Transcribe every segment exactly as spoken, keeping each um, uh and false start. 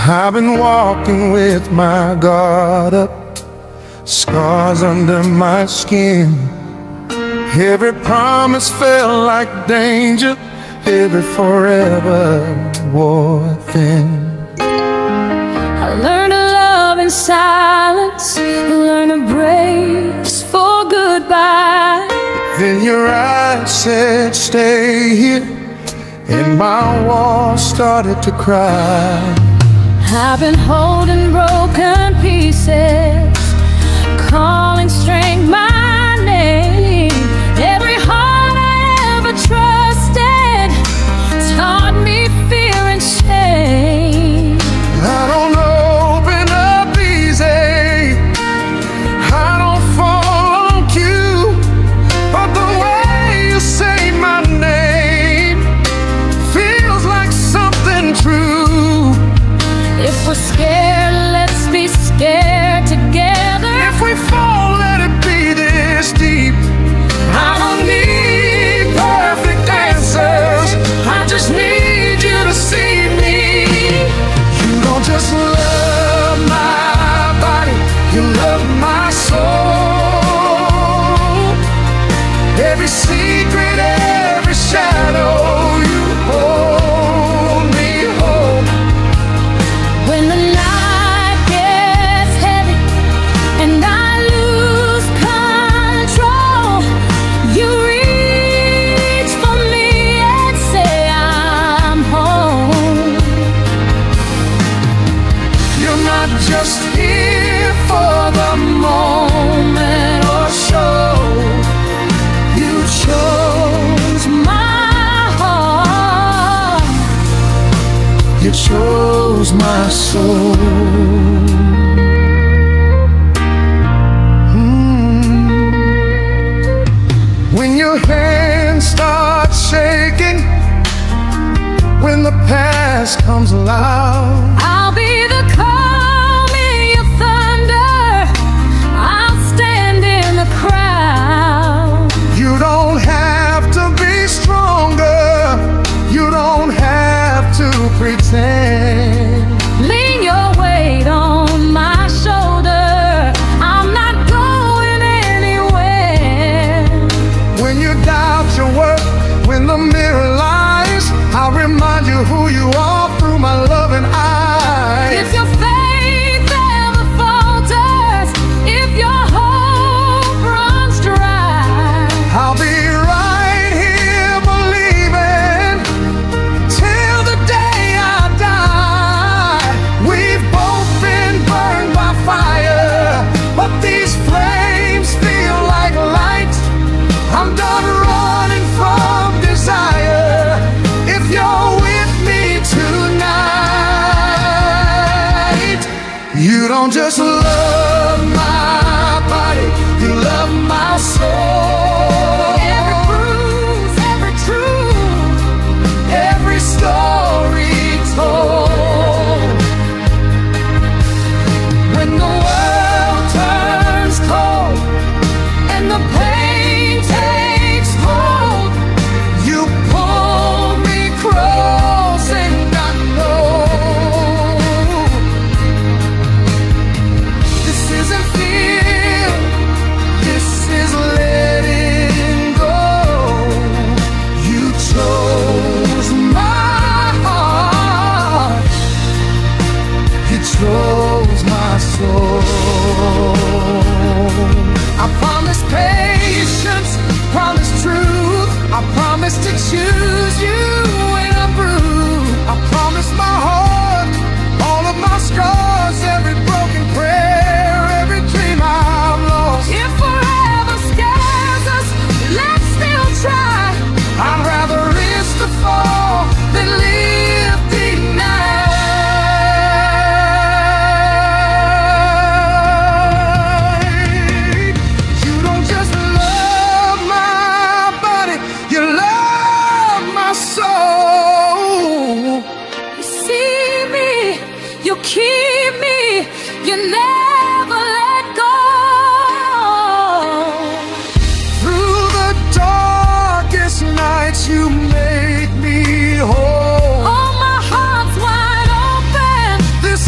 I've been walking with my guard up, scars under my skin. Every promise felt like danger, every forever wore thin. I learned to love in silence, learn to brace for goodbye. Then your eyes said stay here, and my walls started to cry. I've been holding broken pieces, calling strength my name. Every heart I ever trusted taught me fear and shame. I don't open up easy, I don't fall on cue, but the way you say my name feels like something true. If we're scared, let's be scared together. If we fall, let it be this deep. I don't need perfect answers, I just need you to see me. You don't just love my body, you love my soul. Every secret, every shadow, you hold me whole. When the night gets heavy and I lose control, you reach for me and say I'm home. You're not just here for the moment or show. You chose My heart, You chose my soul. Mm. When your hands start shaking, when the past comes alive, I'll be the calm in your thunder, I'll stand in the crowd. you don't have to be stronger, you don't have to pretend. Lean your weight on my shoulder, I'm not going anywhere. When you doubt your worth, when the mirror lies, I'll remind you who you are through my loving eyes. If your faith ever falters, if your hope runs dry, I'll be right here believing till the day I die. We've both been burned by fire, but these flames feel like light. I'm done running from desire. If you're with me tonight, you don't just love my body, you love my soul. every bruise, every truth, Every story told. When the world turns cold and the pain takes hold, you pull me close, and I know this isn't fear, this is letting go. You chose my heart, you chose my soul. I promise patience, promise truth, I promise to choose you when I'm bruised. I promise my heart, all of my scars, every broken prayer, every dream I've lost. if forever scares us, let's still try. I'd rather risk the fall than live denied. You don't just love my body, you love my soul. You see me, you keep me, you never let go. Through the darkest nights, you make me whole. Oh, my heart's wide open. This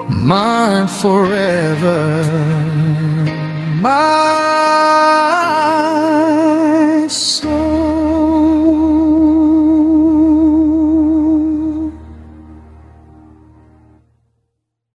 mine forever, mine.